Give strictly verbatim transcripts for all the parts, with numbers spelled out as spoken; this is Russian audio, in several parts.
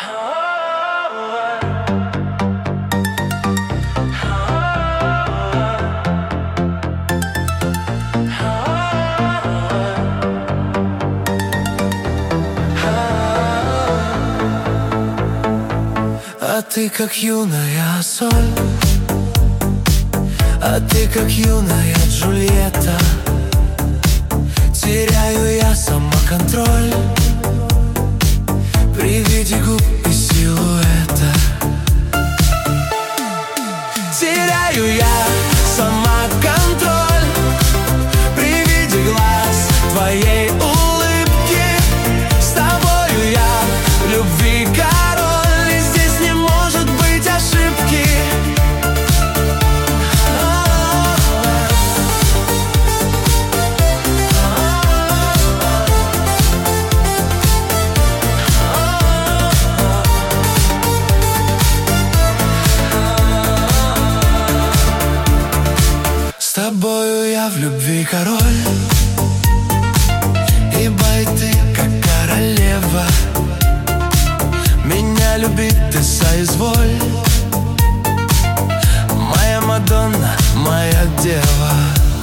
А ты как юная соль, а ты как юная Джульетта. Теряю я самоконтроль при виде губ и силуэта. Теряю я самоконтроль при виде глаз твоей улыбки. С тобою я в любви король, и здесь не может быть ошибки. С тобою я в любви король, ибо и ты как королева. Меня любить ты соизволь, моя Мадонна, моя дева.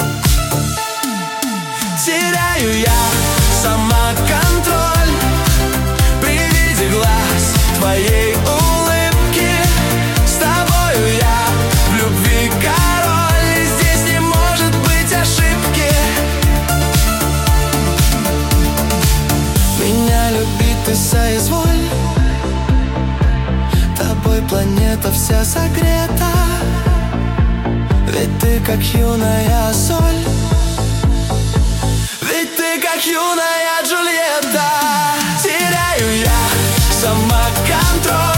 Теряю я самоконтроль при виде глаз твоей улыбки. С тобою я в любви король, и здесь не может быть ошибки. Меня любить ты соизволь, тобой планета вся согрета. Ведь ты как юная соль, ведь ты как юная Джульетта. Теряю я самоконтроль